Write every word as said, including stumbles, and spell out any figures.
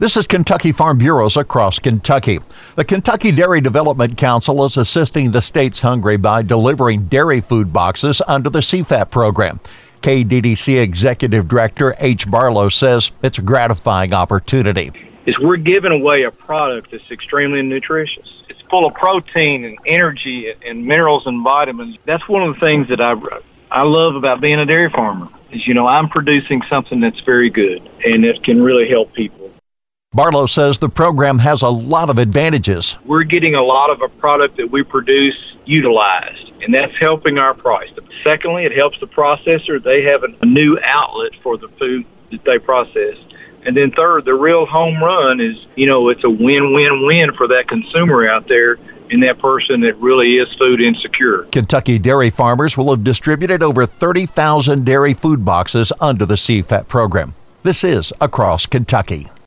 This is Kentucky Farm Bureaus across Kentucky. The Kentucky Dairy Development Council is assisting the state's hungry by delivering dairy food boxes under the C FAP program. K D D C Executive Director H. Barlow says it's a gratifying opportunity. Is we're giving away a product that's extremely nutritious. It's full of protein and energy and minerals and vitamins. That's one of the things that I, I love about being a dairy farmer is, you know, I'm producing something that's very good and it can really help people. Barlow says the program has a lot of advantages. We're getting a lot of a product that we produce utilized, and that's helping our price. Secondly, it helps the processor. They have a new outlet for the food that they process. And then third, the real home run is, you know, it's a win-win-win for that consumer out there and that person that really is food insecure. Kentucky dairy farmers will have distributed over thirty thousand dairy food boxes under the C FAP program. This is Across Kentucky.